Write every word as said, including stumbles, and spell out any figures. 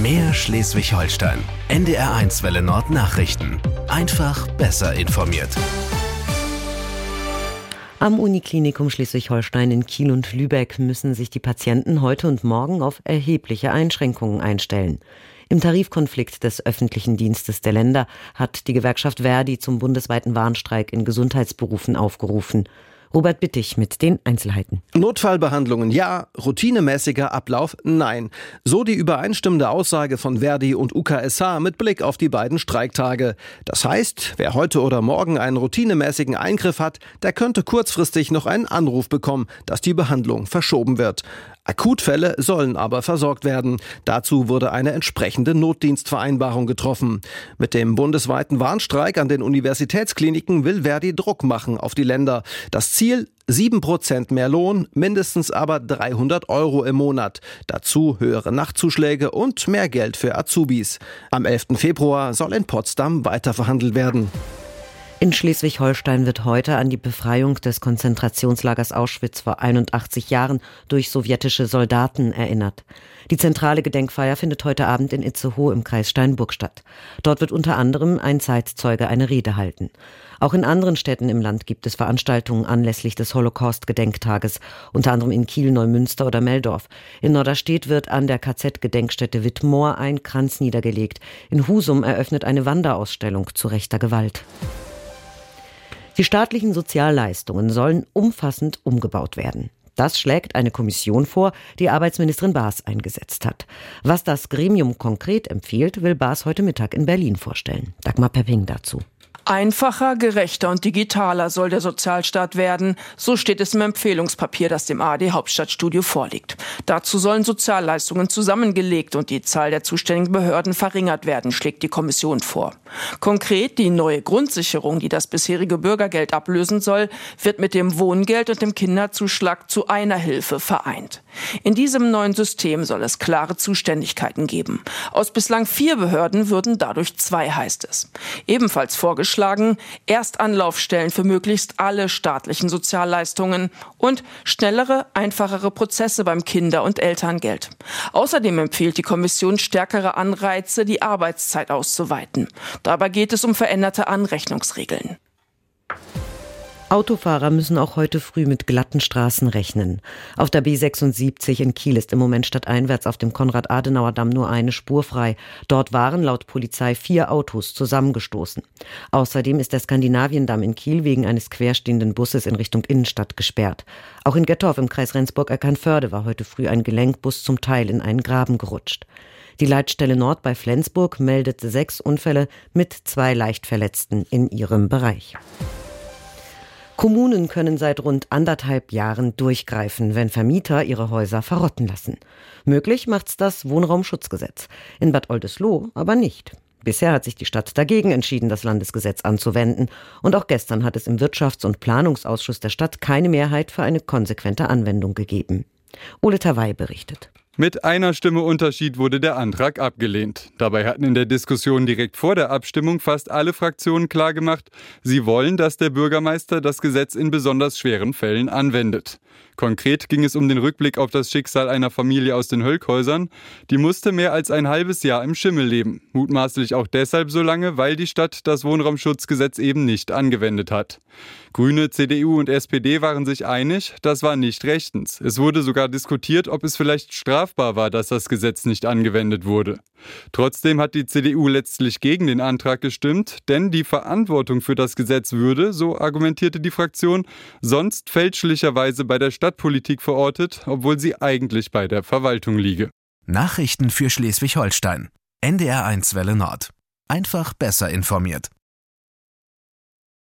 Mehr Schleswig-Holstein. N D R eins Welle Nord Nachrichten. Einfach besser informiert. Am Uniklinikum Schleswig-Holstein in Kiel und Lübeck müssen sich die Patienten heute und morgen auf erhebliche Einschränkungen einstellen. Im Tarifkonflikt des öffentlichen Dienstes der Länder hat die Gewerkschaft Verdi zum bundesweiten Warnstreik in Gesundheitsberufen aufgerufen. Robert Bittig mit den Einzelheiten. Notfallbehandlungen ja, routinemäßiger Ablauf nein. So die übereinstimmende Aussage von Verdi und U K S H mit Blick auf die beiden Streiktage. Das heißt, wer heute oder morgen einen routinemäßigen Eingriff hat, der könnte kurzfristig noch einen Anruf bekommen, dass die Behandlung verschoben wird. Akutfälle sollen aber versorgt werden. Dazu wurde eine entsprechende Notdienstvereinbarung getroffen. Mit dem bundesweiten Warnstreik an den Universitätskliniken will Verdi Druck machen auf die Länder. Das Ziel: sieben Prozent mehr Lohn, mindestens aber dreihundert Euro im Monat. Dazu höhere Nachtzuschläge und mehr Geld für Azubis. Am elften Februar soll in Potsdam weiterverhandelt werden. In Schleswig-Holstein wird heute an die Befreiung des Konzentrationslagers Auschwitz vor einundachtzig Jahren durch sowjetische Soldaten erinnert. Die zentrale Gedenkfeier findet heute Abend in Itzehoe im Kreis Steinburg statt. Dort wird unter anderem ein Zeitzeuge eine Rede halten. Auch in anderen Städten im Land gibt es Veranstaltungen anlässlich des Holocaust-Gedenktages, unter anderem in Kiel, Neumünster oder Meldorf. In Norderstedt wird an der K Z-Gedenkstätte Wittmoor ein Kranz niedergelegt. In Husum eröffnet eine Wanderausstellung zu rechter Gewalt. Die staatlichen Sozialleistungen sollen umfassend umgebaut werden. Das schlägt eine Kommission vor, die Arbeitsministerin Baas eingesetzt hat. Was das Gremium konkret empfiehlt, will Baas heute Mittag in Berlin vorstellen. Dagmar Pepping dazu. Einfacher, gerechter und digitaler soll der Sozialstaat werden. So steht es im Empfehlungspapier, das dem A R D-Hauptstadtstudio vorliegt. Dazu sollen Sozialleistungen zusammengelegt und die Zahl der zuständigen Behörden verringert werden, schlägt die Kommission vor. Konkret die neue Grundsicherung, die das bisherige Bürgergeld ablösen soll, wird mit dem Wohngeld und dem Kinderzuschlag zu einer Hilfe vereint. In diesem neuen System soll es klare Zuständigkeiten geben. Aus bislang vier Behörden würden dadurch zwei, heißt es. Ebenfalls vorgeschlagen Erstanlaufstellen für möglichst alle staatlichen Sozialleistungen und schnellere, einfachere Prozesse beim Kinder- und Elterngeld. Außerdem empfiehlt die Kommission stärkere Anreize, die Arbeitszeit auszuweiten. Dabei geht es um veränderte Anrechnungsregeln. Autofahrer müssen auch heute früh mit glatten Straßen rechnen. Auf der B sechsundsiebzig in Kiel ist im Moment stadteinwärts auf dem Konrad-Adenauer-Damm nur eine Spur frei. Dort waren laut Polizei vier Autos zusammengestoßen. Außerdem ist der Skandinaviendamm in Kiel wegen eines querstehenden Busses in Richtung Innenstadt gesperrt. Auch in Gettorf im Kreis Rendsburg-Eckernförde war heute früh ein Gelenkbus zum Teil in einen Graben gerutscht. Die Leitstelle Nord bei Flensburg meldete sechs Unfälle mit zwei Leichtverletzten in ihrem Bereich. Kommunen können seit rund anderthalb Jahren durchgreifen, wenn Vermieter ihre Häuser verrotten lassen. Möglich macht's das Wohnraumschutzgesetz. In Bad Oldesloe aber nicht. Bisher hat sich die Stadt dagegen entschieden, das Landesgesetz anzuwenden. Und auch gestern hat es im Wirtschafts- und Planungsausschuss der Stadt keine Mehrheit für eine konsequente Anwendung gegeben. Ole Tawai berichtet. Mit einer Stimme Unterschied wurde der Antrag abgelehnt. Dabei hatten in der Diskussion direkt vor der Abstimmung fast alle Fraktionen klargemacht, sie wollen, dass der Bürgermeister das Gesetz in besonders schweren Fällen anwendet. Konkret ging es um den Rückblick auf das Schicksal einer Familie aus den Hölkhäusern. Die musste mehr als ein halbes Jahr im Schimmel leben. Mutmaßlich auch deshalb so lange, weil die Stadt das Wohnraumschutzgesetz eben nicht angewendet hat. Grüne, C D U und S P D waren sich einig, das war nicht rechtens. Es wurde sogar diskutiert, ob es vielleicht strafbar war, dass das Gesetz nicht angewendet wurde. Trotzdem hat die C D U letztlich gegen den Antrag gestimmt, denn die Verantwortung für das Gesetz würde, so argumentierte die Fraktion, sonst fälschlicherweise bei der Stadtpolitik verortet, obwohl sie eigentlich bei der Verwaltung liege. Nachrichten für Schleswig-Holstein. N D R eins Welle Nord. Einfach besser informiert.